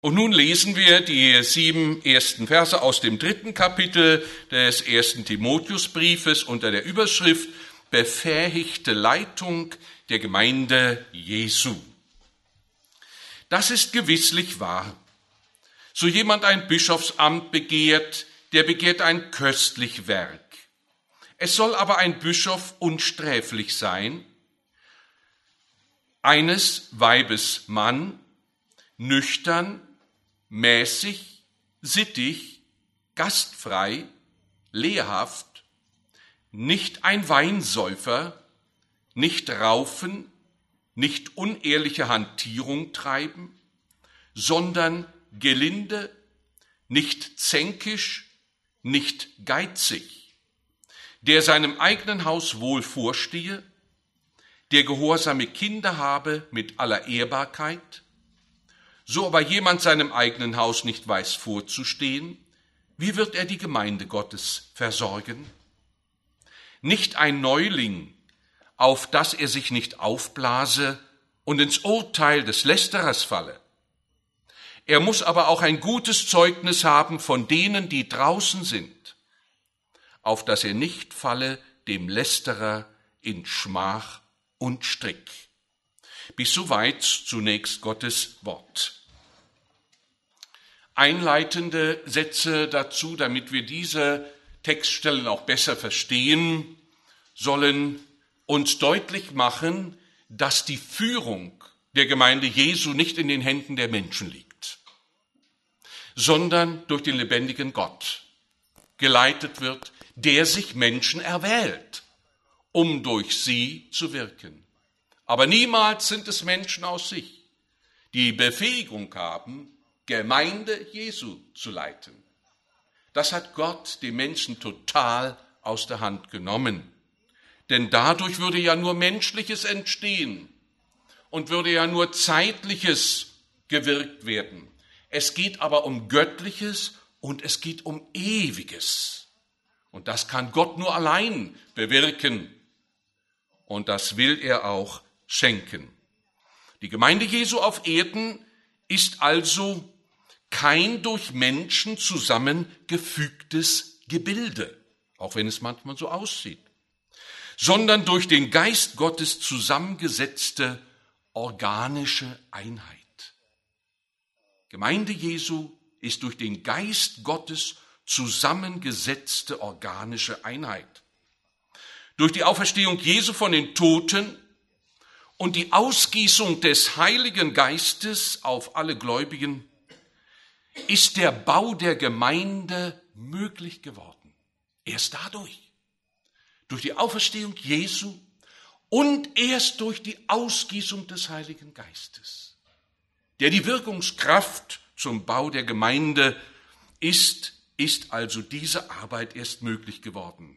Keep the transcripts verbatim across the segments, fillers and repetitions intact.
Und nun lesen wir die sieben ersten Verse aus dem dritten Kapitel des ersten Timotheusbriefes unter der Überschrift Befähigte Leitung der Gemeinde Jesu. Das ist gewisslich wahr. So jemand ein Bischofsamt begehrt, der begehrt ein köstlich Werk. Es soll aber ein Bischof unsträflich sein, eines Weibes Mann, nüchtern, mäßig, sittig, gastfrei, lehrhaft, nicht ein Weinsäufer, nicht raufen, nicht unehrliche Hantierung treiben, sondern gelinde, nicht zänkisch, nicht geizig, der seinem eigenen Haus wohl vorstehe, der gehorsame Kinder habe mit aller Ehrbarkeit, so aber jemand seinem eigenen Haus nicht weiß vorzustehen, wie wird er die Gemeinde Gottes versorgen? Nicht ein Neuling, auf dass er sich nicht aufblase und ins Urteil des Lästerers falle. Er muss aber auch ein gutes Zeugnis haben von denen, die draußen sind, auf dass er nicht falle dem Lästerer in Schmach und Strick. Bis soweit zunächst Gottes Wort. Einleitende Sätze dazu, damit wir diese Textstellen auch besser verstehen, sollen uns deutlich machen, dass die Führung der Gemeinde Jesu nicht in den Händen der Menschen liegt, sondern durch den lebendigen Gott geleitet wird, der sich Menschen erwählt, um durch sie zu wirken. Aber niemals sind es Menschen aus sich, die Befähigung haben, Gemeinde Jesu zu leiten. Das hat Gott dem Menschen total aus der Hand genommen. Denn dadurch würde ja nur Menschliches entstehen und würde ja nur Zeitliches gewirkt werden. Es geht aber um Göttliches und es geht um Ewiges. Und das kann Gott nur allein bewirken. Und das will er auch schenken. Die Gemeinde Jesu auf Erden ist also kein durch Menschen zusammengefügtes Gebilde, auch wenn es manchmal so aussieht, sondern durch den Geist Gottes zusammengesetzte organische Einheit. Gemeinde Jesu ist durch den Geist Gottes zusammengesetzte organische Einheit. Durch die Auferstehung Jesu von den Toten und die Ausgießung des Heiligen Geistes auf alle Gläubigen ist der Bau der Gemeinde möglich geworden. Erst dadurch, durch die Auferstehung Jesu und erst durch die Ausgießung des Heiligen Geistes, der die Wirkungskraft zum Bau der Gemeinde ist, ist also diese Arbeit erst möglich geworden.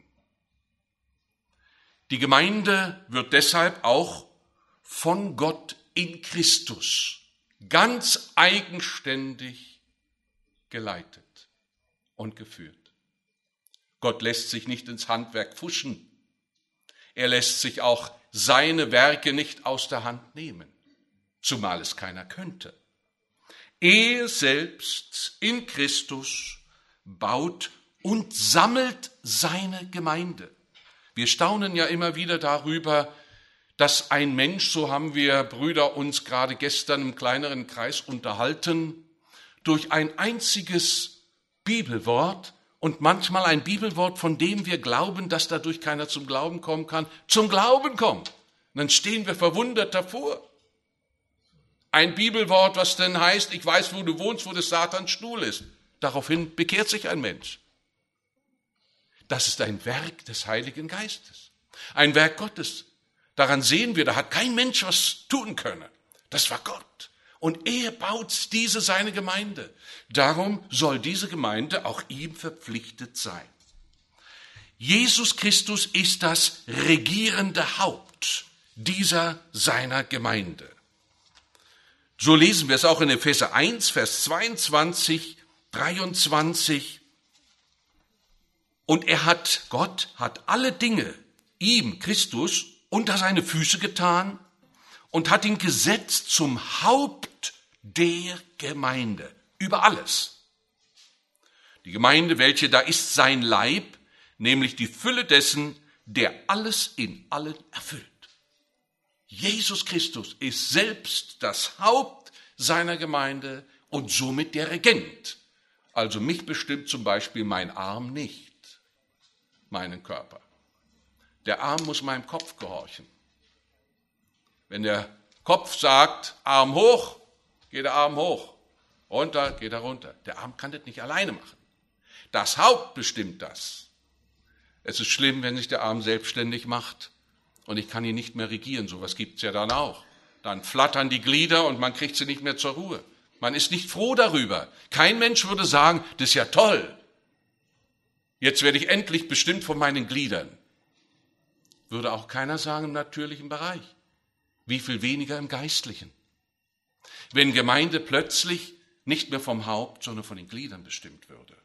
Die Gemeinde wird deshalb auch von Gott in Christus ganz eigenständig geleitet und geführt. Gott lässt sich nicht ins Handwerk pfuschen. Er lässt sich auch seine Werke nicht aus der Hand nehmen, zumal es keiner könnte. Er selbst in Christus baut und sammelt seine Gemeinde. Wir staunen ja immer wieder darüber, dass ein Mensch, so haben wir Brüder uns gerade gestern im kleineren Kreis unterhalten, durch ein einziges Bibelwort und manchmal ein Bibelwort, von dem wir glauben, dass dadurch keiner zum Glauben kommen kann, zum Glauben kommt. Und dann stehen wir verwundert davor. Ein Bibelwort, was denn heißt, ich weiß, wo du wohnst, wo des Satans Stuhl ist. Daraufhin bekehrt sich ein Mensch. Das ist ein Werk des Heiligen Geistes, ein Werk Gottes. Daran sehen wir, da hat kein Mensch was tun können. Das war Gott. Und er baut diese seine Gemeinde. Darum soll diese Gemeinde auch ihm verpflichtet sein. Jesus Christus ist das regierende Haupt dieser seiner Gemeinde. So lesen wir es auch in Epheser eins, Vers zweiundzwanzig, dreiundzwanzig. Und er hat, Gott hat alle Dinge ihm, Christus, unter seine Füße getan und hat ihn gesetzt zum Haupt der Gemeinde, über alles. Die Gemeinde, welche da ist sein Leib, nämlich die Fülle dessen, der alles in allen erfüllt. Jesus Christus ist selbst das Haupt seiner Gemeinde und somit der Regent. Also mich bestimmt zum Beispiel mein Arm nicht, meinen Körper. Der Arm muss meinem Kopf gehorchen. Wenn der Kopf sagt, Arm hoch, geht der Arm hoch, runter, geht er runter. Der Arm kann das nicht alleine machen. Das Haupt bestimmt das. Es ist schlimm, wenn sich der Arm selbstständig macht und ich kann ihn nicht mehr regieren. Sowas gibt es ja dann auch. Dann flattern die Glieder und man kriegt sie nicht mehr zur Ruhe. Man ist nicht froh darüber. Kein Mensch würde sagen, das ist ja toll. Jetzt werde ich endlich bestimmt von meinen Gliedern. Würde auch keiner sagen im natürlichen Bereich. Wie viel weniger im Geistlichen. Wenn Gemeinde plötzlich nicht mehr vom Haupt, sondern von den Gliedern bestimmt würde.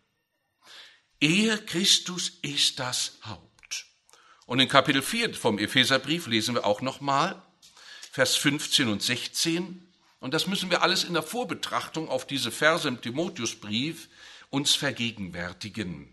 Er, Christus, ist das Haupt. Und in Kapitel vier vom Epheserbrief lesen wir auch nochmal, Vers fünfzehn und sechzehn. Und das müssen wir alles in der Vorbetrachtung auf diese Verse im Timotheusbrief uns vergegenwärtigen.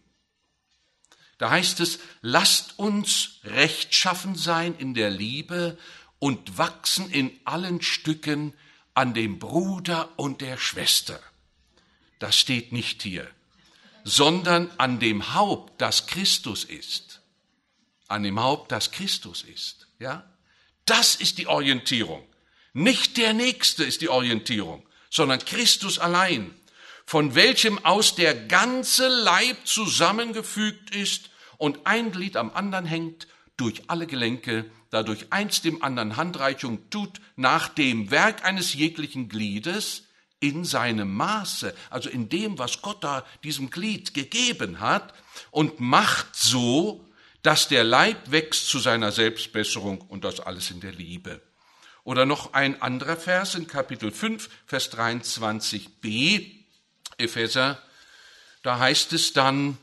Da heißt es, lasst uns rechtschaffen sein in der Liebe und wachsen in allen Stücken an dem Bruder und der Schwester. Das steht nicht hier, sondern an dem Haupt, das Christus ist. An dem Haupt, das Christus ist. Ja? Das ist die Orientierung. Nicht der Nächste ist die Orientierung, sondern Christus allein, von welchem aus der ganze Leib zusammengefügt ist und ein Glied am anderen hängt, durch alle Gelenke, dadurch eins dem anderen Handreichung tut, nach dem Werk eines jeglichen Gliedes, in seinem Maße, also in dem, was Gott da diesem Glied gegeben hat, und macht so, dass der Leib wächst zu seiner Selbstbesserung und das alles in der Liebe. Oder noch ein anderer Vers in Kapitel fünf, Vers dreiundzwanzig b, Epheser, da heißt es dann,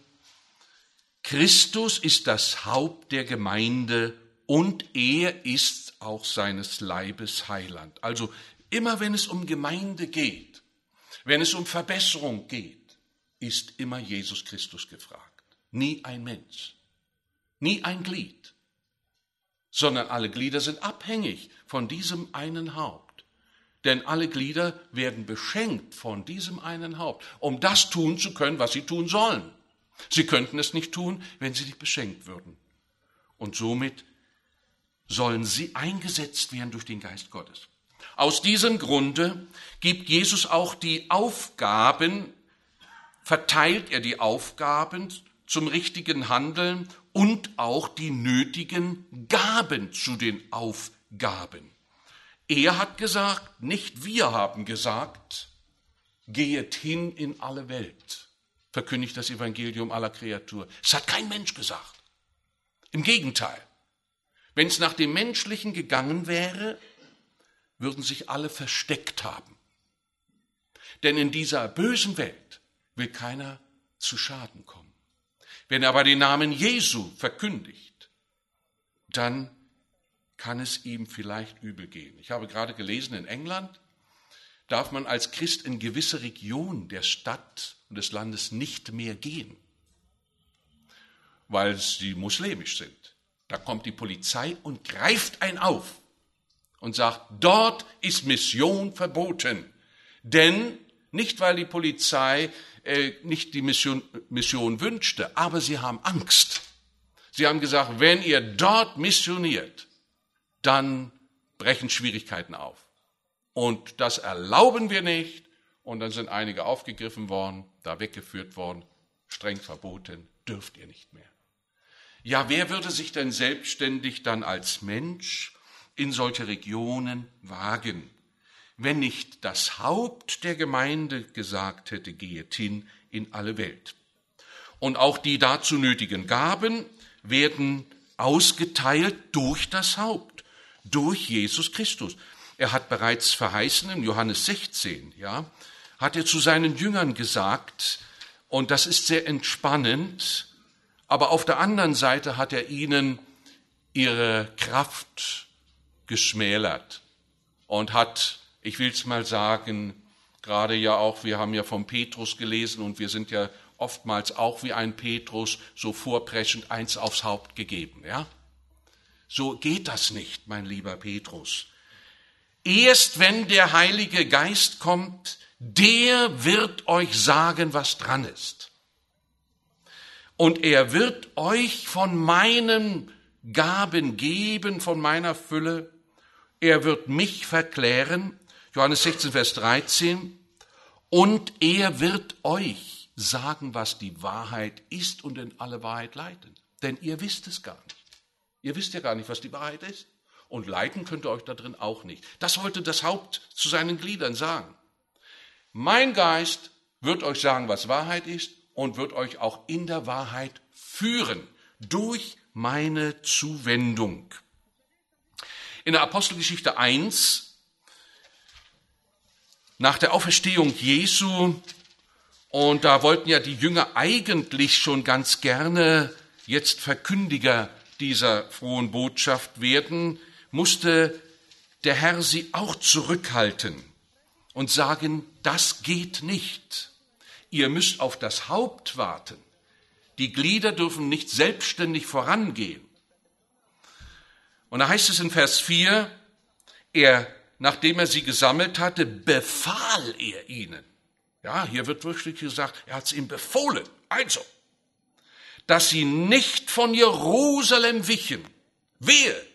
Christus ist das Haupt der Gemeinde und er ist auch seines Leibes Heiland. Also immer wenn es um Gemeinde geht, wenn es um Verbesserung geht, ist immer Jesus Christus gefragt. Nie ein Mensch, nie ein Glied, sondern alle Glieder sind abhängig von diesem einen Haupt. Denn alle Glieder werden beschenkt von diesem einen Haupt, um das tun zu können, was sie tun sollen. Sie könnten es nicht tun, wenn sie nicht beschenkt würden. Und somit sollen sie eingesetzt werden durch den Geist Gottes. Aus diesem Grunde gibt Jesus auch die Aufgaben, verteilt er die Aufgaben zum richtigen Handeln und auch die nötigen Gaben zu den Aufgaben. Er hat gesagt, nicht wir haben gesagt, gehet hin in alle Welt, verkündigt das Evangelium aller Kreatur. Es hat kein Mensch gesagt. Im Gegenteil, wenn es nach dem Menschlichen gegangen wäre, würden sich alle versteckt haben. Denn in dieser bösen Welt will keiner zu Schaden kommen. Wenn er aber den Namen Jesu verkündigt, dann kann es ihm vielleicht übel gehen. Ich habe gerade gelesen, in England darf man als Christ in gewisse Regionen der Stadt und des Landes nicht mehr gehen, weil sie muslimisch sind. Da kommt die Polizei und greift einen auf und sagt, dort ist Mission verboten. Denn, nicht weil die Polizei äh, nicht die Mission, Mission wünschte, aber sie haben Angst. Sie haben gesagt, wenn ihr dort missioniert, dann brechen Schwierigkeiten auf. Und das erlauben wir nicht. Und dann sind einige aufgegriffen worden, da weggeführt worden, streng verboten, dürft ihr nicht mehr. Ja, wer würde sich denn selbstständig dann als Mensch in solche Regionen wagen, wenn nicht das Haupt der Gemeinde gesagt hätte, gehet hin in alle Welt. Und auch die dazu nötigen Gaben werden ausgeteilt durch das Haupt, durch Jesus Christus. Er hat bereits verheißen in Johannes sechzehn, ja, hat er zu seinen Jüngern gesagt, und das ist sehr entspannend, aber auf der anderen Seite hat er ihnen ihre Kraft geschmälert und hat, ich will es mal sagen, Gerade ja auch, wir haben ja vom Petrus gelesen und wir sind ja oftmals auch wie ein Petrus so vorpreschend eins aufs Haupt gegeben. Ja? So geht das nicht, mein lieber Petrus. Erst wenn der Heilige Geist kommt, der wird euch sagen, was dran ist. Und er wird euch von meinen Gaben geben, von meiner Fülle. Er wird mich verklären, Johannes sechzehn, Vers dreizehn, und er wird euch sagen, was die Wahrheit ist und in alle Wahrheit leiten. Denn ihr wisst es gar nicht. Ihr wisst ja gar nicht, was die Wahrheit ist. Und leiten könnt ihr euch da drin auch nicht. Das wollte das Haupt zu seinen Gliedern sagen. Mein Geist wird euch sagen, was Wahrheit ist und wird euch auch in der Wahrheit führen durch meine Zuwendung. In der Apostelgeschichte eins, nach der Auferstehung Jesu, und da wollten ja die Jünger eigentlich schon ganz gerne jetzt Verkündiger dieser frohen Botschaft werden, musste der Herr sie auch zurückhalten und sagen, das geht nicht. Ihr müsst auf das Haupt warten. Die Glieder dürfen nicht selbstständig vorangehen. Und da heißt es in Vers vier, er, nachdem er sie gesammelt hatte, befahl er ihnen. Ja, hier wird wirklich gesagt, er hat es ihnen befohlen. Also, dass sie nicht von Jerusalem wichen. Wehe,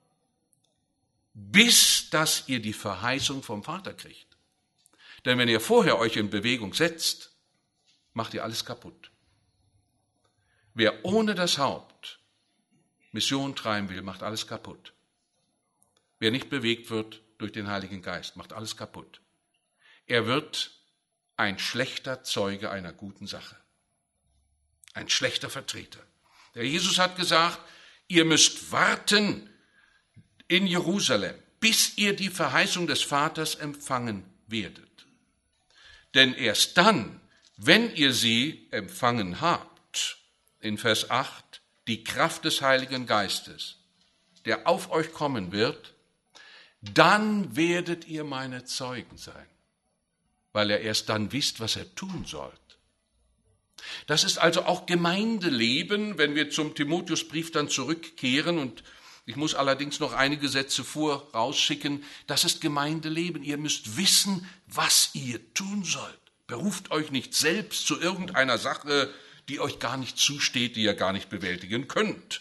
bis dass ihr die Verheißung vom Vater kriegt. Denn wenn ihr vorher euch in Bewegung setzt, macht ihr alles kaputt. Wer ohne das Haupt Mission treiben will, macht alles kaputt. Wer nicht bewegt wird durch den Heiligen Geist, macht alles kaputt. Er wird ein schlechter Zeuge einer guten Sache. Ein schlechter Vertreter. Der Jesus hat gesagt, ihr müsst warten in Jerusalem, bis ihr die Verheißung des Vaters empfangen werdet. Denn erst dann, wenn ihr sie empfangen habt, in Vers acht, die Kraft des Heiligen Geistes, der auf euch kommen wird, dann werdet ihr meine Zeugen sein, weil ihr erst dann wisst, was ihr tun sollt. Das ist also auch Gemeindeleben, wenn wir zum Timotheusbrief dann zurückkehren, und ich muss allerdings noch einige Sätze vorausschicken, das ist Gemeindeleben. Ihr müsst wissen, was ihr tun sollt. Beruft euch nicht selbst zu irgendeiner Sache, die euch gar nicht zusteht, die ihr gar nicht bewältigen könnt.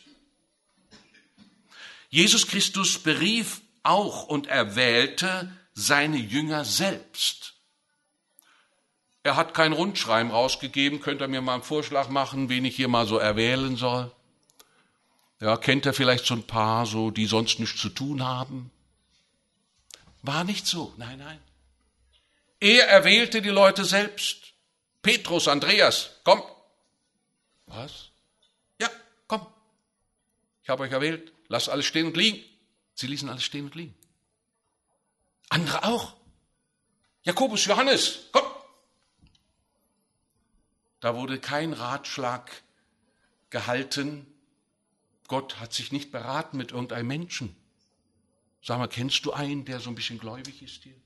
Jesus Christus berief auch und erwählte seine Jünger selbst. Er hat kein Rundschreiben rausgegeben, könnt ihr mir mal einen Vorschlag machen, wen ich hier mal so erwählen soll? Ja, kennt ihr vielleicht so ein paar, so, die sonst nichts zu tun haben? War nicht so, nein, nein. Er erwählte die Leute selbst. Petrus, Andreas, komm. Was? Ja, komm. Ich habe euch erwählt, lasst alles stehen und liegen. Sie ließen alles stehen und liegen. Andere auch. Jakobus, Johannes, komm. Da wurde kein Ratschlag gehalten. Gott hat sich nicht beraten mit irgendeinem Menschen. Sag mal, kennst du einen, der so ein bisschen gläubig ist hier?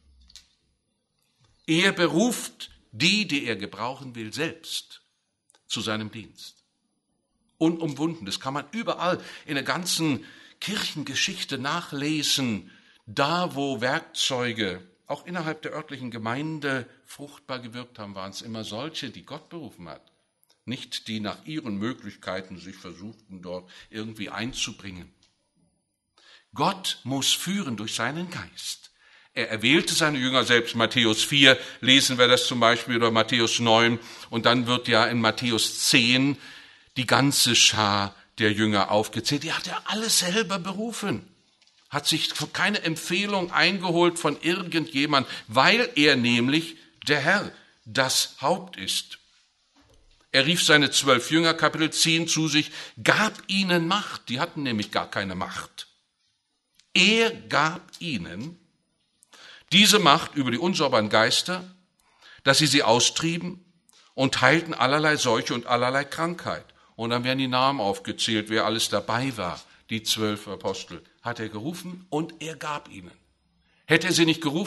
Er beruft die, die er gebrauchen will, selbst zu seinem Dienst. Unumwunden, das kann man überall in der ganzen Kirchengeschichte nachlesen. Da, wo Werkzeuge auch innerhalb der örtlichen Gemeinde fruchtbar gewirkt haben, waren es immer solche, die Gott berufen hat. Nicht die nach ihren Möglichkeiten sich versuchten, dort irgendwie einzubringen. Gott muss führen durch seinen Geist. Er erwählte seine Jünger selbst. Matthäus vier lesen wir das zum Beispiel, oder Matthäus neun. Und dann wird ja in Matthäus zehn die ganze Schar der Jünger aufgezählt. Die hat er alle selber berufen. Hat sich keine Empfehlung eingeholt von irgendjemand, weil er nämlich der Herr, das Haupt ist. Er rief seine zwölf Jünger, Kapitel zehn, zu sich, gab ihnen Macht. Die hatten nämlich gar keine Macht. Er gab ihnen diese Macht über die unsauberen Geister, dass sie sie austrieben und heilten allerlei Seuche und allerlei Krankheit. Und dann werden die Namen aufgezählt, wer alles dabei war. Die zwölf Apostel hat er gerufen und er gab ihnen. Hätte er sie nicht gerufen,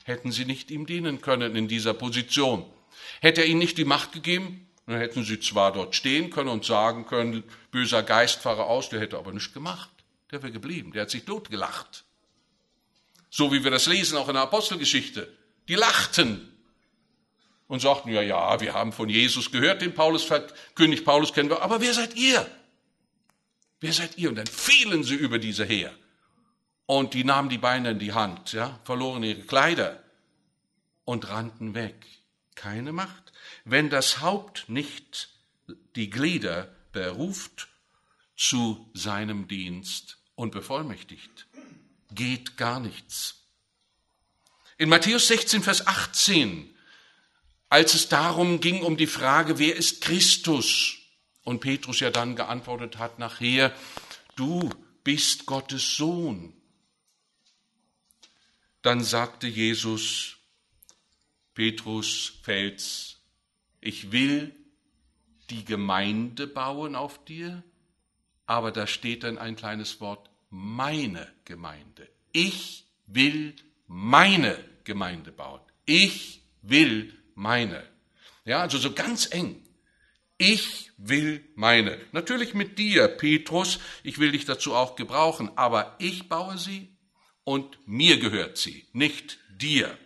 hätten sie nicht ihm dienen können in dieser Position. Hätte er ihnen nicht die Macht gegeben, dann hätten sie zwar dort stehen können und sagen können, böser Geist, fahre aus, der hätte aber nichts gemacht. Der wäre geblieben, der hat sich totgelacht. So wie wir das lesen, auch in der Apostelgeschichte. Die lachten und sagten, ja, ja, wir haben von Jesus gehört, den Paulus, König Paulus kennen wir, aber wer seid ihr? Wer seid ihr? Und dann fielen sie über diese her. Und die nahmen die Beine in die Hand, ja, verloren ihre Kleider und rannten weg. Keine Macht. Wenn das Haupt nicht die Glieder beruft zu seinem Dienst und bevollmächtigt, geht gar nichts. In Matthäus sechzehn, Vers achtzehn, als es darum ging, um die Frage, wer ist Christus? Und Petrus ja dann geantwortet hat nachher, du bist Gottes Sohn. Dann sagte Jesus, Petrus, Fels, ich will die Gemeinde bauen auf dir, aber da steht dann ein kleines Wort, meine Gemeinde. Ich will meine Gemeinde bauen. Ich will meine. Ja, also so ganz eng. Ich will meine. Natürlich mit dir, Petrus, ich will dich dazu auch gebrauchen, aber ich baue sie und mir gehört sie, nicht dir.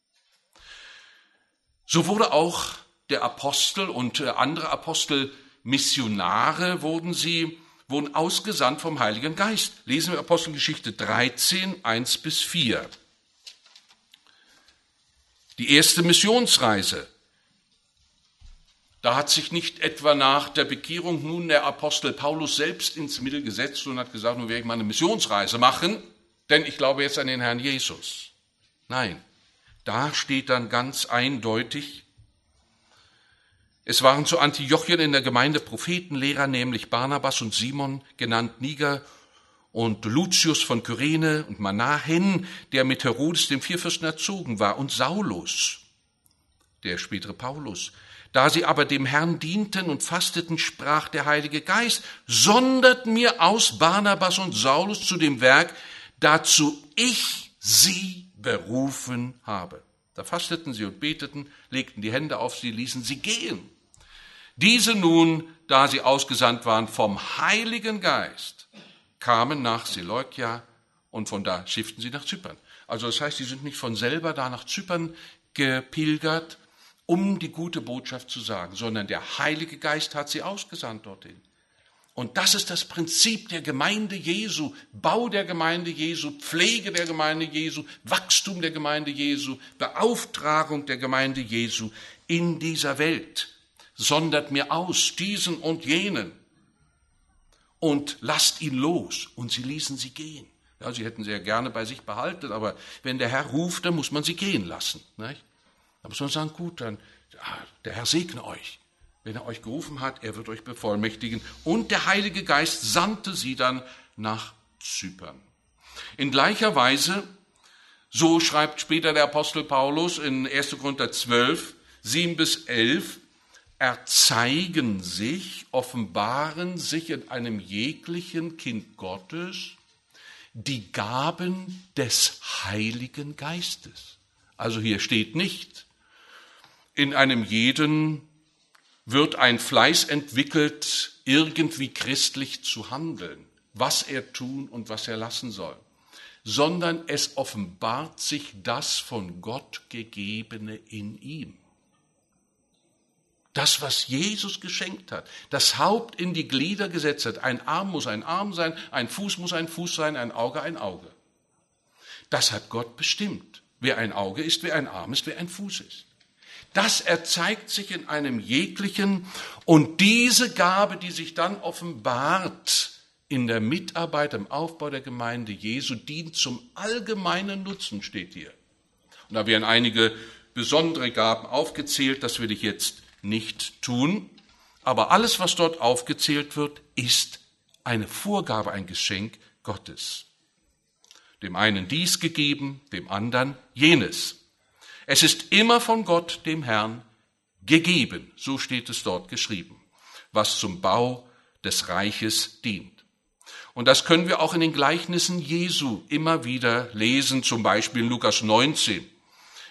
So wurde auch der Apostel und andere Apostel, Missionare wurden sie, wurden ausgesandt vom Heiligen Geist. Lesen wir Apostelgeschichte dreizehn, eins bis vier. Die erste Missionsreise. Da hat sich nicht etwa nach der Bekehrung nun der Apostel Paulus selbst ins Mittel gesetzt und hat gesagt, nun werde ich mal eine Missionsreise machen, denn ich glaube jetzt an den Herrn Jesus. Nein, da steht dann ganz eindeutig, es waren zu Antiochien in der Gemeinde Prophetenlehrer, nämlich Barnabas und Simon, genannt Niger, und Lucius von Kyrene und Manahen, der mit Herodes dem Vierfürsten erzogen war, und Saulus, der spätere Paulus. Da sie aber dem Herrn dienten und fasteten, sprach der Heilige Geist, sondert mir aus Barnabas und Saulus zu dem Werk, dazu ich sie berufen habe. Da fasteten sie und beteten, legten die Hände auf sie, ließen sie gehen. Diese nun, da sie ausgesandt waren vom Heiligen Geist, kamen nach Seleukia und von da schifften sie nach Zypern. Also das heißt, sie sind nicht von selber da nach Zypern gepilgert, um die gute Botschaft zu sagen, sondern der Heilige Geist hat sie ausgesandt dorthin. Und das ist das Prinzip der Gemeinde Jesu, Bau der Gemeinde Jesu, Pflege der Gemeinde Jesu, Wachstum der Gemeinde Jesu, Beauftragung der Gemeinde Jesu in dieser Welt. Sondert mir aus, diesen und jenen, und lasst ihn los. Und sie ließen sie gehen. Ja, sie hätten sie ja gerne bei sich behalten, aber wenn der Herr ruft, dann muss man sie gehen lassen. Nicht? Da muss man sagen, gut, dann, ja, der Herr segne euch. Wenn er euch gerufen hat, er wird euch bevollmächtigen. Und der Heilige Geist sandte sie dann nach Zypern. In gleicher Weise, so schreibt später der Apostel Paulus in erster Korinther zwölf, sieben bis elf, erzeigen sich, offenbaren sich in einem jeglichen Kind Gottes die Gaben des Heiligen Geistes. Also hier steht nicht, in einem jeden wird ein Fleiß entwickelt, irgendwie christlich zu handeln, was er tun und was er lassen soll, sondern es offenbart sich das von Gott Gegebene in ihm. Das, was Jesus geschenkt hat, das Haupt in die Glieder gesetzt hat. Ein Arm muss ein Arm sein, ein Fuß muss ein Fuß sein, ein Auge ein Auge. Das hat Gott bestimmt. Wer ein Auge ist, wer ein Arm ist, wer ein Fuß ist. Das erzeigt sich in einem jeglichen, und diese Gabe, die sich dann offenbart in der Mitarbeit, im Aufbau der Gemeinde Jesu, dient zum allgemeinen Nutzen, steht hier. Und da werden einige besondere Gaben aufgezählt, das will ich jetzt nicht tun, aber alles, was dort aufgezählt wird, ist eine Vorgabe, ein Geschenk Gottes. Dem einen dies gegeben, dem anderen jenes. Es ist immer von Gott, dem Herrn, gegeben, so steht es dort geschrieben, was zum Bau des Reiches dient. Und das können wir auch in den Gleichnissen Jesu immer wieder lesen, zum Beispiel in Lukas neunzehn.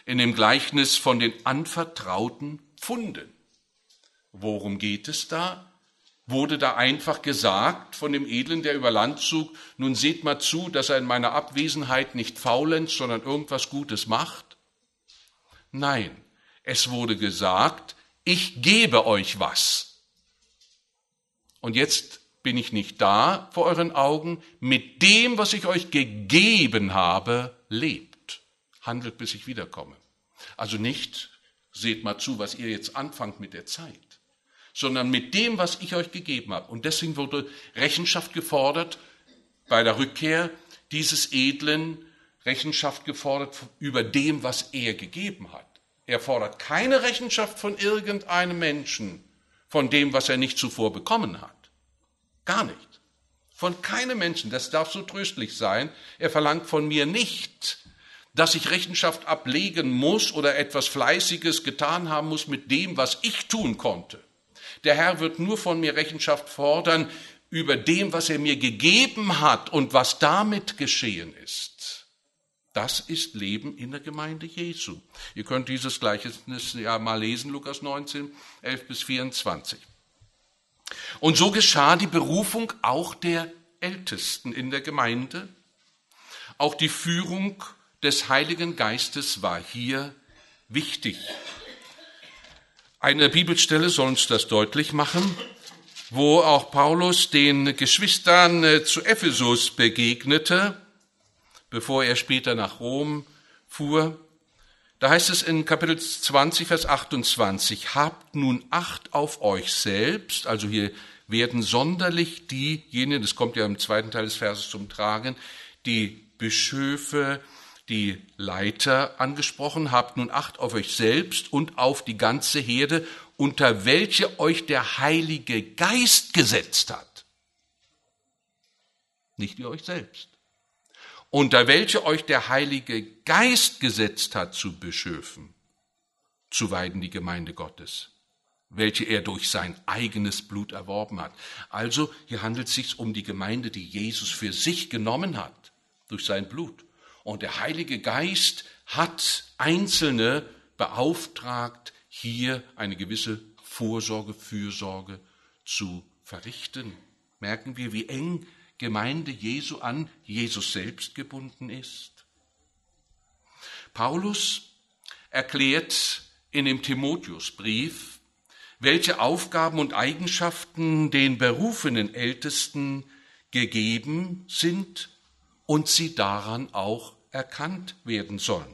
in dem Gleichnis von den anvertrauten Pfunden. Worum geht es da? Wurde da einfach gesagt von dem Edlen, der über Land zog, nun seht mal zu, dass er in meiner Abwesenheit nicht faulenzt, sondern irgendwas Gutes macht? Nein, es wurde gesagt, ich gebe euch was. Und jetzt bin ich nicht da vor euren Augen, mit dem, was ich euch gegeben habe, lebt. Handelt, bis ich wiederkomme. Also nicht, seht mal zu, was ihr jetzt anfangt mit der Zeit, sondern mit dem, was ich euch gegeben habe. Und deswegen wurde Rechenschaft gefordert, bei der Rückkehr dieses Edlen, Rechenschaft gefordert über dem, was er gegeben hat. Er fordert keine Rechenschaft von irgendeinem Menschen, von dem, was er nicht zuvor bekommen hat. Gar nicht. Von keinem Menschen, das darf so tröstlich sein. Er verlangt von mir nicht, dass ich Rechenschaft ablegen muss oder etwas Fleißiges getan haben muss mit dem, was ich tun konnte. Der Herr wird nur von mir Rechenschaft fordern über dem, was er mir gegeben hat und was damit geschehen ist. Das ist Leben in der Gemeinde Jesu. Ihr könnt dieses Gleichnis ja mal lesen, Lukas neunzehn, elf bis vierundzwanzig. Und so geschah die Berufung auch der Ältesten in der Gemeinde. Auch die Führung des Heiligen Geistes war hier wichtig. Eine Bibelstelle soll uns das deutlich machen, wo auch Paulus den Geschwistern zu Ephesus begegnete, bevor er später nach Rom fuhr. Da heißt es in Kapitel zwanzig, Vers achtundzwanzig, habt nun Acht auf euch selbst, also hier werden sonderlich diejenigen, das kommt ja im zweiten Teil des Verses zum Tragen, die Bischöfe, die Leiter angesprochen, habt nun Acht auf euch selbst und auf die ganze Herde, unter welche euch der Heilige Geist gesetzt hat. Nicht ihr euch selbst. Unter welche euch der Heilige Geist gesetzt hat zu Bischöfen, zu weiden die Gemeinde Gottes, welche er durch sein eigenes Blut erworben hat. Also hier handelt es sich um die Gemeinde, die Jesus für sich genommen hat, durch sein Blut. Und der Heilige Geist hat Einzelne beauftragt, hier eine gewisse Vorsorge, Fürsorge zu verrichten. Merken wir, wie eng Gemeinde Jesu an Jesus selbst gebunden ist. Paulus erklärt in dem Timotheusbrief, welche Aufgaben und Eigenschaften den berufenen Ältesten gegeben sind und sie daran auch erkannt werden sollen.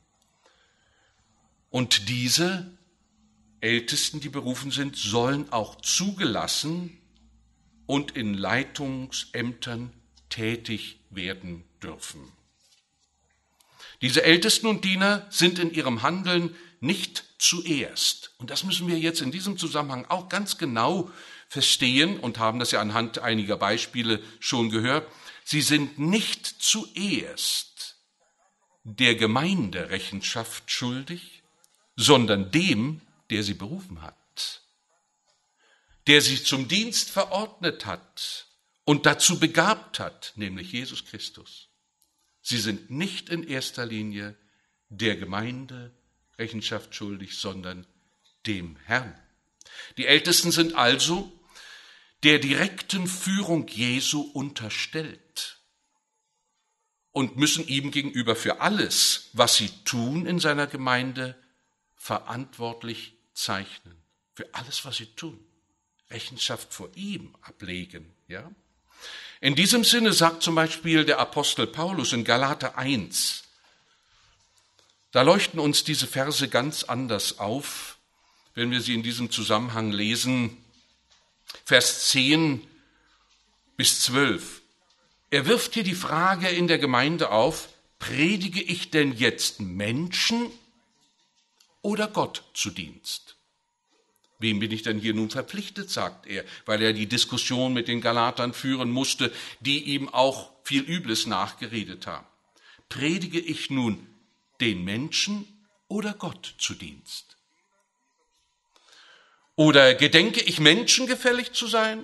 Und diese Ältesten, die berufen sind, sollen auch zugelassen und in Leitungsämtern tätig werden dürfen. Diese Ältesten und Diener sind in ihrem Handeln nicht zuerst. Und das müssen wir jetzt in diesem Zusammenhang auch ganz genau verstehen und haben das ja anhand einiger Beispiele schon gehört. Sie sind nicht zuerst der Gemeinde Rechenschaft schuldig, sondern dem, der sie berufen hat, der sie zum Dienst verordnet hat und dazu begabt hat, nämlich Jesus Christus. Sie sind nicht in erster Linie der Gemeinde Rechenschaft schuldig, sondern dem Herrn. Die Ältesten sind also der direkten Führung Jesu unterstellt und müssen ihm gegenüber für alles, was sie tun in seiner Gemeinde, verantwortlich zeichnen. Für alles, was sie tun. Rechenschaft vor ihm ablegen. Ja? In diesem Sinne sagt zum Beispiel der Apostel Paulus in Galater eins, da leuchten uns diese Verse ganz anders auf, wenn wir sie in diesem Zusammenhang lesen, Vers zehn bis zwölf. Er wirft hier die Frage in der Gemeinde auf, predige ich denn jetzt Menschen oder Gott zu Dienst? Wem bin ich denn hier nun verpflichtet, sagt er, weil er die Diskussion mit den Galatern führen musste, die ihm auch viel Übles nachgeredet haben. Predige ich nun den Menschen oder Gott zu Dienst? Oder gedenke ich Menschen gefällig zu sein?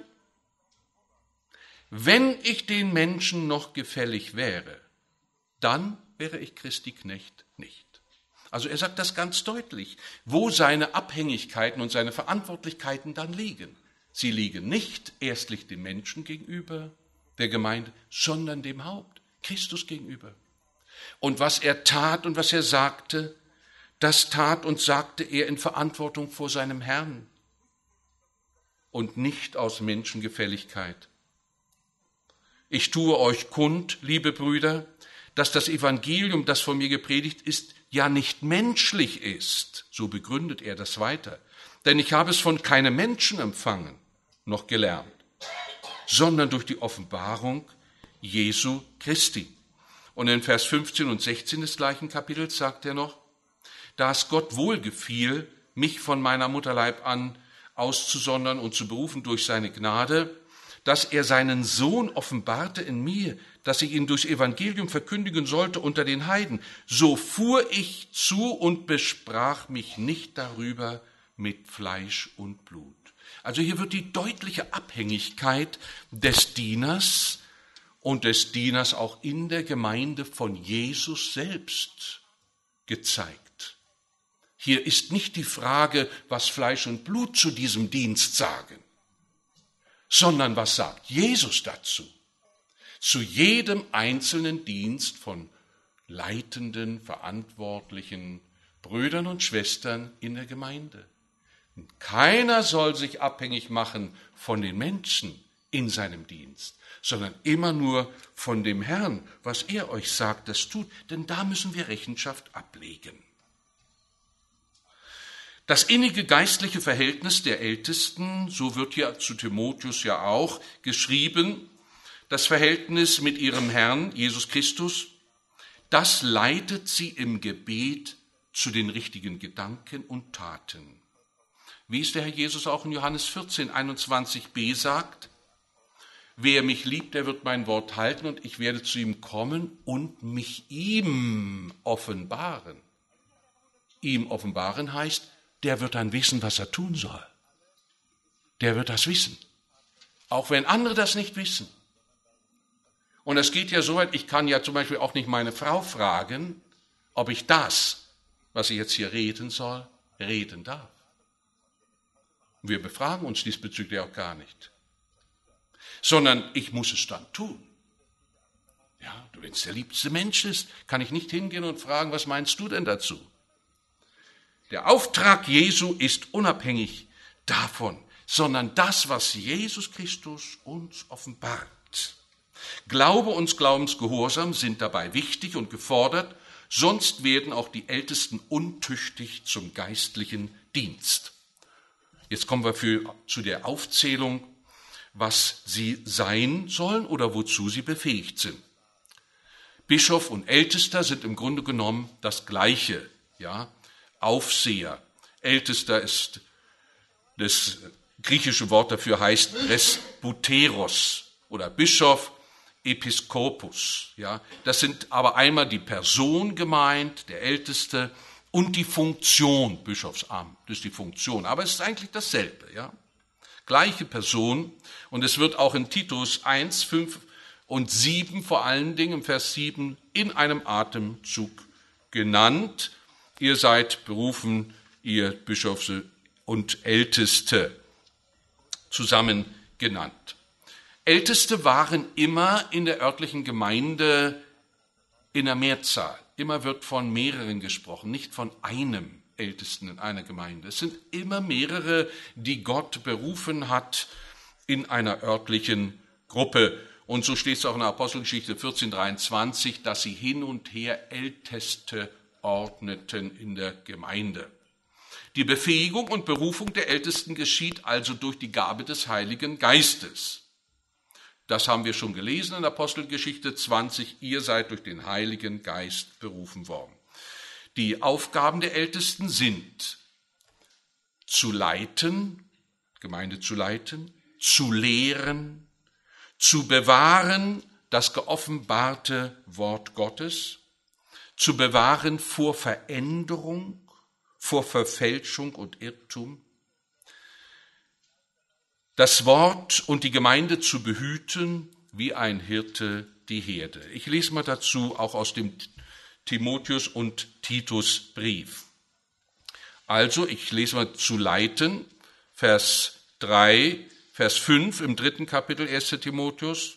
Wenn ich den Menschen noch gefällig wäre, dann wäre ich Christi Knecht nicht. Also er sagt das ganz deutlich, wo seine Abhängigkeiten und seine Verantwortlichkeiten dann liegen. Sie liegen nicht erstlich dem Menschen gegenüber, der Gemeinde, sondern dem Haupt, Christus gegenüber. Und was er tat und was er sagte, das tat und sagte er in Verantwortung vor seinem Herrn und nicht aus Menschengefälligkeit. Ich tue euch kund, liebe Brüder, dass das Evangelium, das von mir gepredigt ist, ja nicht menschlich ist. So begründet er das weiter. Denn ich habe es von keinem Menschen empfangen, noch gelernt, sondern durch die Offenbarung Jesu Christi. Und in Vers fünfzehn und sechzehn des gleichen Kapitels sagt er noch, da es Gott wohlgefiel, mich von meiner Mutterleib an auszusondern und zu berufen durch seine Gnade, dass er seinen Sohn offenbarte in mir, dass ich ihn durchs Evangelium verkündigen sollte unter den Heiden. So fuhr ich zu und besprach mich nicht darüber mit Fleisch und Blut. Also hier wird die deutliche Abhängigkeit des Dieners und des Dieners auch in der Gemeinde von Jesus selbst gezeigt. Hier ist nicht die Frage, was Fleisch und Blut zu diesem Dienst sagen, sondern was sagt Jesus dazu? Zu jedem einzelnen Dienst von leitenden, verantwortlichen Brüdern und Schwestern in der Gemeinde. Keiner soll sich abhängig machen von den Menschen in seinem Dienst, sondern immer nur von dem Herrn, was er euch sagt, das tut, denn da müssen wir Rechenschaft ablegen. Das innige geistliche Verhältnis der Ältesten, so wird ja zu Timotheus ja auch geschrieben, das Verhältnis mit ihrem Herrn, Jesus Christus, das leitet sie im Gebet zu den richtigen Gedanken und Taten. Wie es der Herr Jesus auch in Johannes vierzehn, einundzwanzig b sagt, wer mich liebt, der wird mein Wort halten und ich werde zu ihm kommen und mich ihm offenbaren. Ihm offenbaren heißt, der wird dann wissen, was er tun soll. Der wird das wissen, auch wenn andere das nicht wissen. Und es geht ja so weit, ich kann ja zum Beispiel auch nicht meine Frau fragen, ob ich das, was ich jetzt hier reden soll, reden darf. Wir befragen uns diesbezüglich auch gar nicht, sondern ich muss es dann tun. Ja, wenn es der liebste Mensch ist, kann ich nicht hingehen und fragen, was meinst du denn dazu? Der Auftrag Jesu ist unabhängig davon, sondern das, was Jesus Christus uns offenbart. Glaube und Glaubensgehorsam sind dabei wichtig und gefordert, sonst werden auch die Ältesten untüchtig zum geistlichen Dienst. Jetzt kommen wir für, zu der Aufzählung, was sie sein sollen oder wozu sie befähigt sind. Bischof und Ältester sind im Grunde genommen das Gleiche, ja. Aufseher. Ältester ist, das griechische Wort dafür heißt Presbyteros oder Bischof, Episkopus. Ja. Das sind aber einmal die Person gemeint, der Älteste, und die Funktion, Bischofsamt, das ist die Funktion. Aber es ist eigentlich dasselbe. Ja. Gleiche Person. Und es wird auch in Titus eins, fünf und sieben, vor allen Dingen im Vers sieben, in einem Atemzug genannt. Ihr seid berufen, ihr Bischöfe und Älteste, zusammen genannt. Älteste waren immer in der örtlichen Gemeinde in der Mehrzahl. Immer wird von mehreren gesprochen, nicht von einem Ältesten in einer Gemeinde. Es sind immer mehrere, die Gott berufen hat in einer örtlichen Gruppe. Und so steht es auch in der Apostelgeschichte vierzehn, dreiundzwanzig, dass sie hin und her Älteste ordneten in der Gemeinde. Die Befähigung und Berufung der Ältesten geschieht also durch die Gabe des Heiligen Geistes. Das haben wir schon gelesen in Apostelgeschichte zwanzig. Ihr seid durch den Heiligen Geist berufen worden. Die Aufgaben der Ältesten sind zu leiten, Gemeinde zu leiten, zu lehren, zu bewahren das geoffenbarte Wort Gottes, zu bewahren vor Veränderung, vor Verfälschung und Irrtum, das Wort und die Gemeinde zu behüten, wie ein Hirte die Herde. Ich lese mal dazu auch aus dem Timotheus und Titus Brief. Also, ich lese mal zu leiten, Vers drei, Vers fünf im dritten Kapitel erster Timotheus.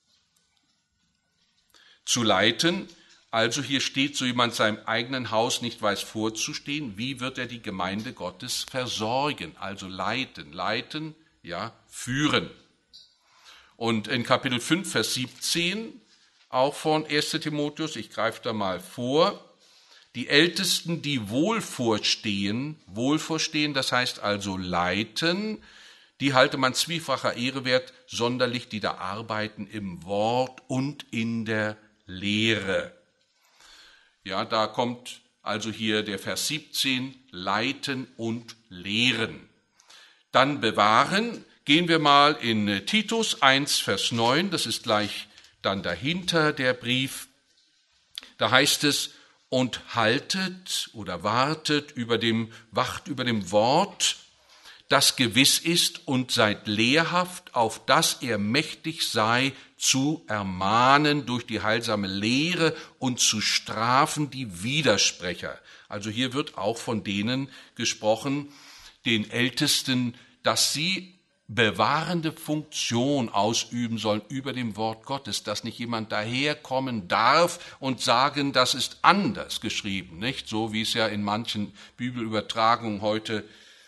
Zu leiten, also hier steht, so jemand seinem eigenen Haus nicht weiß vorzustehen, wie wird er die Gemeinde Gottes versorgen? Also leiten, leiten, ja, führen. Und in Kapitel fünf, Vers siebzehn, auch von erster Timotheus, ich greife da mal vor, die Ältesten, die wohl vorstehen, wohl vorstehen, das heißt also leiten, die halte man zwiefacher Ehre wert, sonderlich die da arbeiten im Wort und in der Lehre. Ja, da kommt also hier der Vers siebzehn, leiten und lehren. Dann bewahren, gehen wir mal in Titus eins, Vers neun, das ist gleich dann dahinter der Brief. Da heißt es, und haltet oder wartet über dem, wacht über dem Wort, das gewiss ist, und seid lehrhaft, auf dass er mächtig sei, zu ermahnen durch die heilsame Lehre und zu strafen die Widersprecher. Also hier wird auch von denen gesprochen, den Ältesten, dass sie bewahrende Funktion ausüben sollen über dem Wort Gottes, dass nicht jemand daherkommen darf und sagen, das ist anders geschrieben, nicht? So wie es ja in manchen Bibelübertragungen heute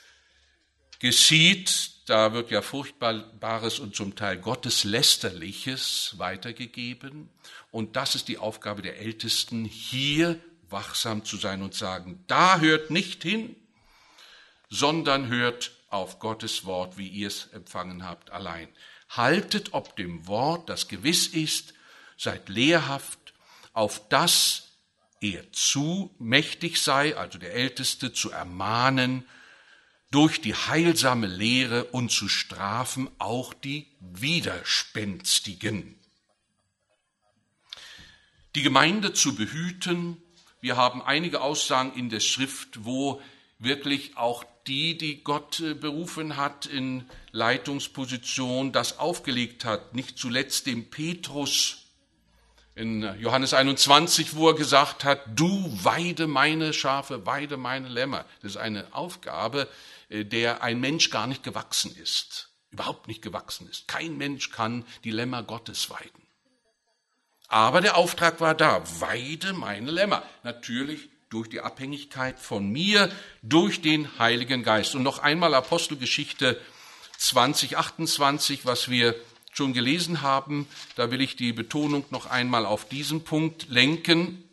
geschieht. Da wird ja Furchtbares und zum Teil Gotteslästerliches weitergegeben. Und das ist die Aufgabe der Ältesten, hier wachsam zu sein und sagen, da hört nicht hin, sondern hört auf Gottes Wort, wie ihr es empfangen habt, allein. Haltet ob dem Wort, das gewiss ist, seid lehrhaft, auf das er zu mächtig sei, also der Älteste, zu ermahnen, durch die heilsame Lehre und zu strafen auch die Widerspenstigen. Die Gemeinde zu behüten, wir haben einige Aussagen in der Schrift, wo wirklich auch die, die Gott berufen hat in Leitungsposition, das aufgelegt hat, nicht zuletzt dem Petrus in Johannes einundzwanzig, wo er gesagt hat, du weide meine Schafe, weide meine Lämmer. Das ist eine Aufgabe, der ein Mensch gar nicht gewachsen ist, überhaupt nicht gewachsen ist. Kein Mensch kann die Lämmer Gottes weiden. Aber der Auftrag war da, weide meine Lämmer. Natürlich durch die Abhängigkeit von mir, durch den Heiligen Geist. Und noch einmal Apostelgeschichte zwanzig, achtundzwanzig, was wir schon gelesen haben, da will ich die Betonung noch einmal auf diesen Punkt lenken.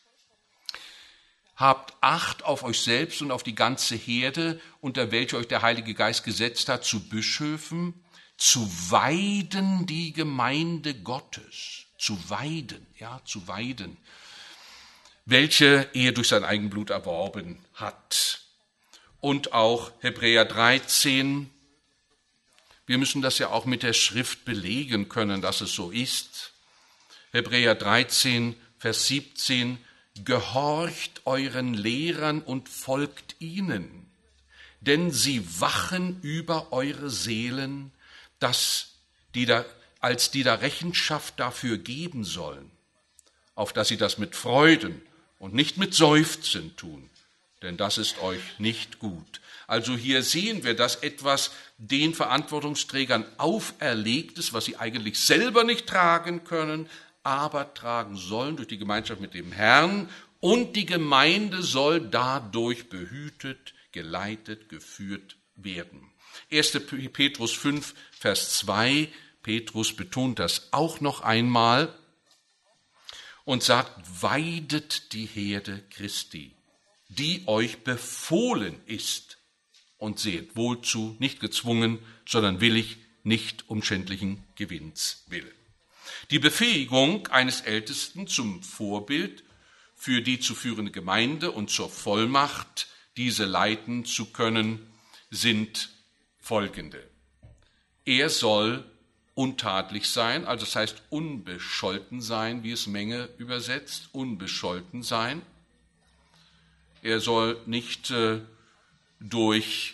Habt Acht auf euch selbst und auf die ganze Herde, unter welche euch der Heilige Geist gesetzt hat, zu Bischöfen, zu weiden die Gemeinde Gottes, zu weiden, ja, zu weiden, welche er durch sein Eigenblut erworben hat. Und auch Hebräer dreizehn, wir müssen das ja auch mit der Schrift belegen können, dass es so ist. Hebräer dreizehn, Vers siebzehn, gehorcht euren Lehrern und folgt ihnen, denn sie wachen über eure Seelen, dass die da, als die da Rechenschaft dafür geben sollen, auf dass sie das mit Freuden und nicht mit Seufzen tun, denn das ist euch nicht gut. Also hier sehen wir, dass etwas den Verantwortungsträgern auferlegt ist, was sie eigentlich selber nicht tragen können, aber tragen sollen durch die Gemeinschaft mit dem Herrn, und die Gemeinde soll dadurch behütet, geleitet, geführt werden. erster Petrus fünf, Vers zwei, Petrus betont das auch noch einmal und sagt, weidet die Herde Christi, die euch befohlen ist, und seht wohl zu, nicht gezwungen, sondern willig, nicht um schändlichen Gewinns willen. Die Befähigung eines Ältesten zum Vorbild für die zu führende Gemeinde und zur Vollmacht, diese leiten zu können, sind folgende. Er soll untadelig sein, also das heißt unbescholten sein, wie es Menge übersetzt, unbescholten sein. Er soll nicht äh, durch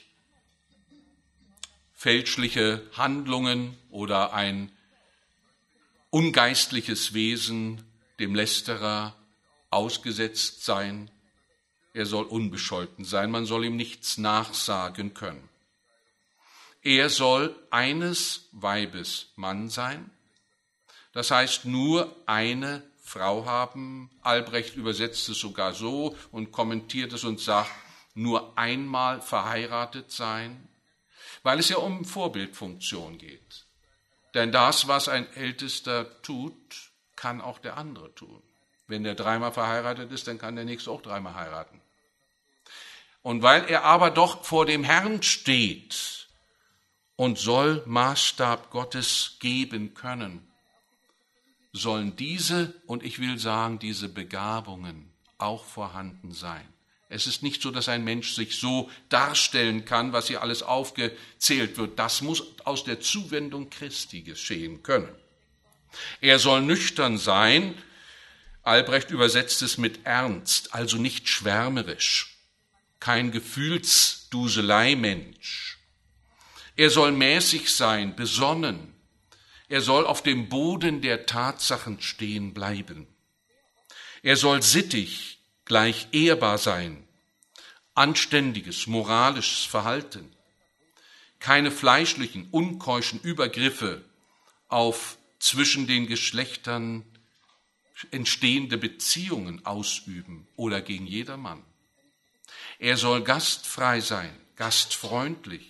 fälschliche Handlungen oder ein ungeistliches Wesen dem Lästerer ausgesetzt sein, er soll unbescholten sein, man soll ihm nichts nachsagen können. Er soll eines Weibes Mann sein, das heißt nur eine Frau haben. Albrecht übersetzt es sogar so und kommentiert es und sagt, nur einmal verheiratet sein, weil es ja um Vorbildfunktion geht. Denn das, was ein Ältester tut, kann auch der andere tun. Wenn der dreimal verheiratet ist, dann kann der Nächste auch dreimal heiraten. Und weil er aber doch vor dem Herrn steht und soll Maßstab Gottes geben können, sollen diese, und ich will sagen, diese Begabungen auch vorhanden sein. Es ist nicht so, dass ein Mensch sich so darstellen kann, was hier alles aufgezählt wird. Das muss aus der Zuwendung Christi geschehen können. Er soll nüchtern sein, Albrecht übersetzt es mit ernst, also nicht schwärmerisch, kein Gefühlsduselei-Mensch. Er soll mäßig sein, besonnen. Er soll auf dem Boden der Tatsachen stehen bleiben. Er soll sittig, gleich ehrbar sein, anständiges, moralisches Verhalten, keine fleischlichen, unkeuschen Übergriffe auf zwischen den Geschlechtern entstehende Beziehungen ausüben oder gegen jedermann. Er soll gastfrei sein, gastfreundlich.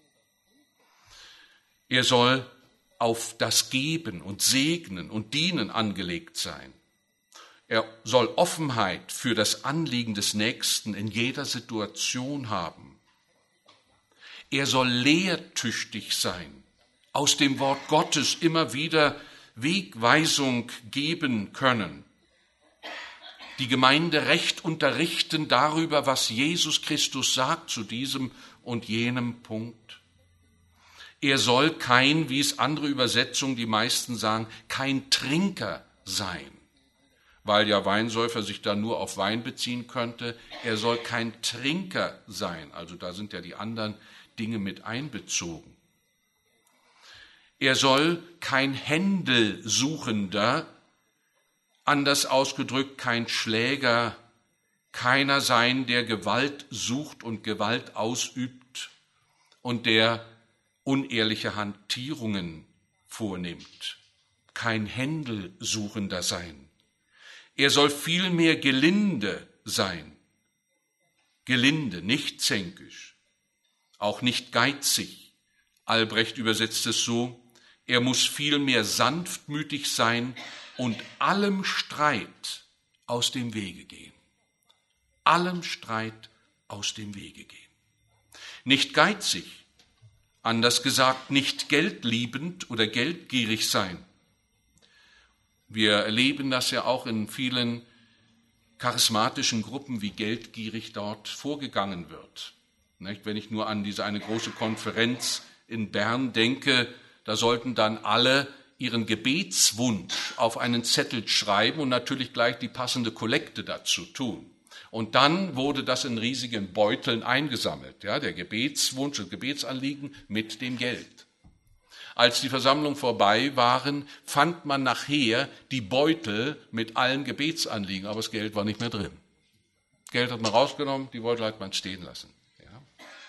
Er soll auf das Geben und Segnen und Dienen angelegt sein. Er soll Offenheit für das Anliegen des Nächsten in jeder Situation haben. Er soll lehrtüchtig sein, aus dem Wort Gottes immer wieder Wegweisung geben können. Die Gemeinde recht unterrichten darüber, was Jesus Christus sagt zu diesem und jenem Punkt. Er soll kein, wie es andere Übersetzungen, die meisten sagen, kein Trinker sein, weil ja Weinsäufer sich da nur auf Wein beziehen könnte. Er soll kein Trinker sein, also da sind ja die anderen Dinge mit einbezogen. Er soll kein Händelsuchender, anders ausgedrückt kein Schläger, keiner sein, der Gewalt sucht und Gewalt ausübt und der unehrliche Hantierungen vornimmt, kein Händelsuchender sein. Er soll vielmehr gelinde sein, gelinde, nicht zänkisch, auch nicht geizig. Albrecht übersetzt es so, er muss vielmehr sanftmütig sein und allem Streit aus dem Wege gehen. Allem Streit aus dem Wege gehen. Nicht geizig, anders gesagt, nicht geldliebend oder geldgierig sein. Wir erleben das ja auch in vielen charismatischen Gruppen, wie geldgierig dort vorgegangen wird. Wenn ich nur an diese eine große Konferenz in Bern denke, da sollten dann alle ihren Gebetswunsch auf einen Zettel schreiben und natürlich gleich die passende Kollekte dazu tun. Und dann wurde das in riesigen Beuteln eingesammelt, ja, der Gebetswunsch, das Gebetsanliegen mit dem Geld. Als die Versammlung vorbei waren, fand man nachher die Beutel mit allen Gebetsanliegen, aber das Geld war nicht mehr drin. Geld hat man rausgenommen, die Beutel hat man stehen lassen. Ja.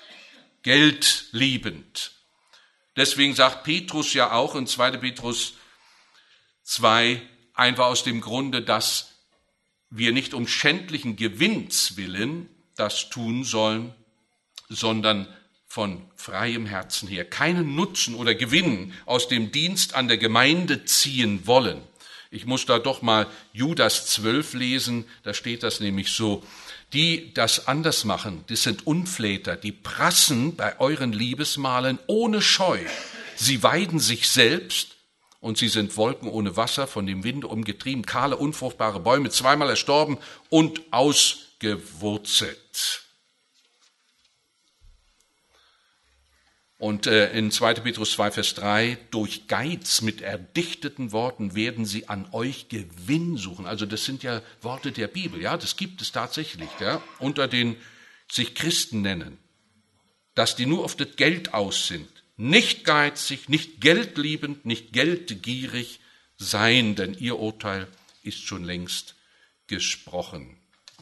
Geldliebend. Deswegen sagt Petrus ja auch in zweiter Petrus zwei, einfach aus dem Grunde, dass wir nicht um schändlichen Gewinns willen das tun sollen, sondern von freiem Herzen her keinen Nutzen oder Gewinn aus dem Dienst an der Gemeinde ziehen wollen. Ich muss da doch mal Judas zwölf lesen, da steht das nämlich so. Die das anders machen, das sind Unfläter, die prassen bei euren Liebesmahlen ohne Scheu. Sie weiden sich selbst und sie sind Wolken ohne Wasser, von dem Winde umgetrieben, kahle, unfruchtbare Bäume, zweimal erstorben und ausgewurzelt. Und äh, in zweiter Petrus zwei, Vers drei, durch Geiz mit erdichteten Worten werden sie an euch Gewinn suchen. Also das sind ja Worte der Bibel, ja, das gibt es tatsächlich, ja, unter den sich Christen nennen, dass die nur auf das Geld aus sind. Nicht geizig, nicht geldliebend, nicht geldgierig sein, denn ihr Urteil ist schon längst gesprochen.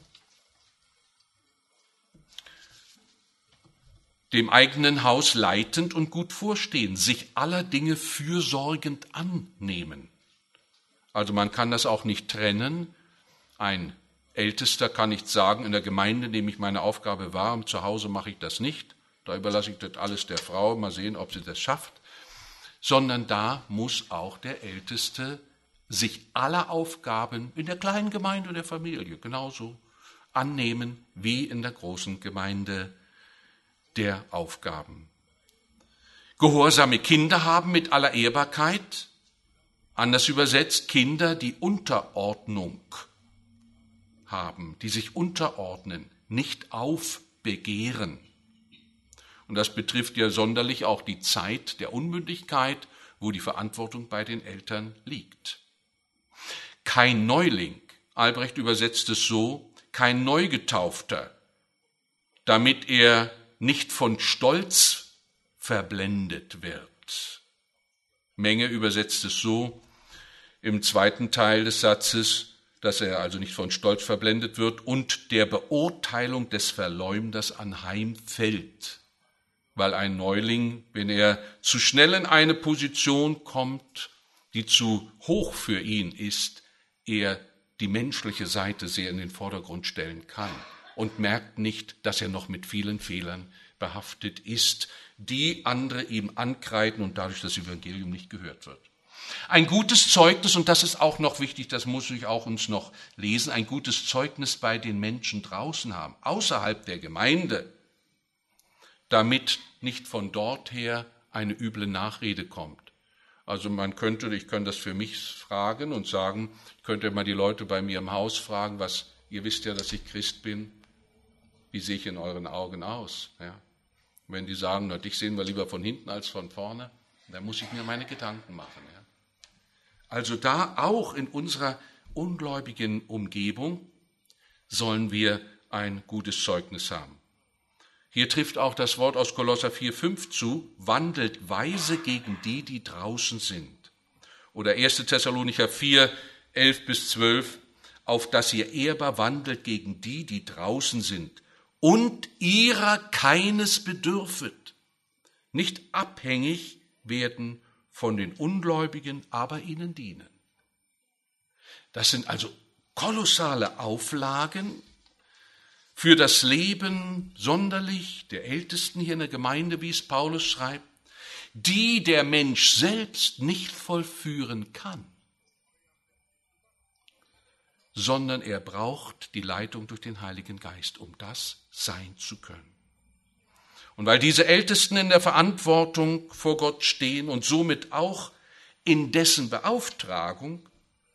Dem eigenen Haus leitend und gut vorstehen, sich aller Dinge fürsorgend annehmen. Also man kann das auch nicht trennen. Ein Ältester kann nicht sagen, in der Gemeinde nehme ich meine Aufgabe wahr und zu Hause mache ich das nicht. Da überlasse ich das alles der Frau, mal sehen, ob sie das schafft. Sondern da muss auch der Älteste sich aller Aufgaben in der kleinen Gemeinde und der Familie genauso annehmen wie in der großen Gemeinde der Aufgaben. Gehorsame Kinder haben mit aller Ehrbarkeit, anders übersetzt Kinder, die Unterordnung haben, die sich unterordnen, nicht aufbegehren. Und das betrifft ja sonderlich auch die Zeit der Unmündigkeit, wo die Verantwortung bei den Eltern liegt. Kein Neuling, Albrecht übersetzt es so, kein Neugetaufter, damit er nicht von Stolz verblendet wird. Menge übersetzt es so im zweiten Teil des Satzes, dass er also nicht von Stolz verblendet wird und der Beurteilung des Verleumders anheimfällt. Weil ein Neuling, wenn er zu schnell in eine Position kommt, die zu hoch für ihn ist, er die menschliche Seite sehr in den Vordergrund stellen kann und merkt nicht, dass er noch mit vielen Fehlern behaftet ist, die andere ihm ankreiden und dadurch das Evangelium nicht gehört wird. Ein gutes Zeugnis, und das ist auch noch wichtig, das muss ich auch uns noch lesen, ein gutes Zeugnis bei den Menschen draußen haben, außerhalb der Gemeinde, damit nicht von dort her eine üble Nachrede kommt. Also man könnte, ich könnte das für mich fragen und sagen, ich könnte mal die Leute bei mir im Haus fragen, was, ihr wisst ja, dass ich Christ bin, wie sehe ich in euren Augen aus? Ja. Wenn die sagen, na, dich sehen wir lieber von hinten als von vorne, dann muss ich mir meine Gedanken machen. Ja. Also da auch in unserer ungläubigen Umgebung sollen wir ein gutes Zeugnis haben. Hier trifft auch das Wort aus Kolosser vier fünf zu, wandelt weise gegen die, die draußen sind. Oder erster Thessalonicher vier elf bis zwölf, auf dass ihr ehrbar wandelt gegen die, die draußen sind und ihrer keines bedürfet, nicht abhängig werden von den Ungläubigen, aber ihnen dienen. Das sind also kolossale Auflagen für das Leben sonderlich der Ältesten hier in der Gemeinde, wie es Paulus schreibt, die der Mensch selbst nicht vollführen kann, sondern er braucht die Leitung durch den Heiligen Geist, um das sein zu können. Und weil diese Ältesten in der Verantwortung vor Gott stehen und somit auch in dessen Beauftragung,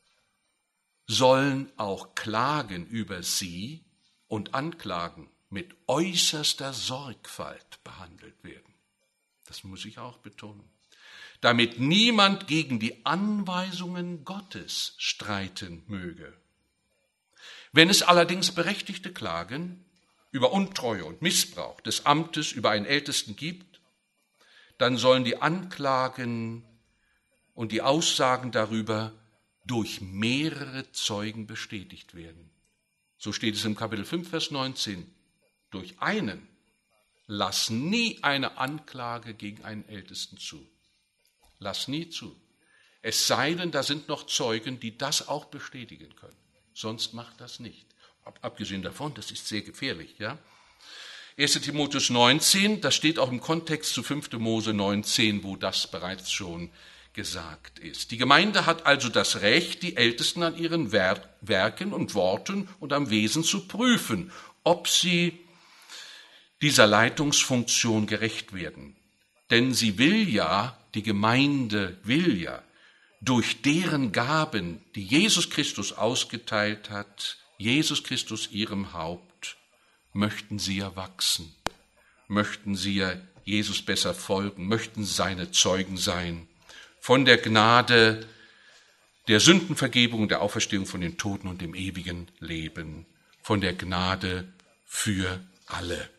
sollen auch Klagen über sie und Anklagen mit äußerster Sorgfalt behandelt werden. Das muss ich auch betonen. Damit niemand gegen die Anweisungen Gottes streiten möge. Wenn es allerdings berechtigte Klagen über Untreue und Missbrauch des Amtes über einen Ältesten gibt, dann sollen die Anklagen und die Aussagen darüber durch mehrere Zeugen bestätigt werden. So steht es im Kapitel fünf, Vers neunzehn. Durch einen lass nie eine Anklage gegen einen Ältesten zu. Lass nie zu. Es sei denn, da sind noch Zeugen, die das auch bestätigen können. Sonst macht das nicht. Abgesehen davon, das ist sehr gefährlich. Ja? erster Timotheus neunzehn, das steht auch im Kontext zu fünfter Mose neunzehn, wo das bereits schon gesagt ist. Die Gemeinde hat also das Recht, die Ältesten an ihren Werken und Worten und am Wesen zu prüfen, ob sie dieser Leitungsfunktion gerecht werden. Denn sie will ja, die Gemeinde will ja, durch deren Gaben, die Jesus Christus ausgeteilt hat, Jesus Christus ihrem Haupt, möchten sie ja wachsen, möchten sie ja Jesus besser folgen, möchten seine Zeugen sein. Von der Gnade der Sündenvergebung, der Auferstehung von den Toten und dem ewigen Leben. Von der Gnade für alle.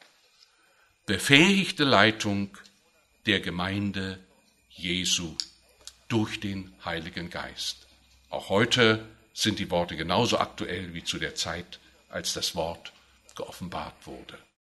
Befähigte Leitung der Gemeinde Jesu durch den Heiligen Geist. Auch heute sind die Worte genauso aktuell wie zu der Zeit, als das Wort geoffenbart wurde.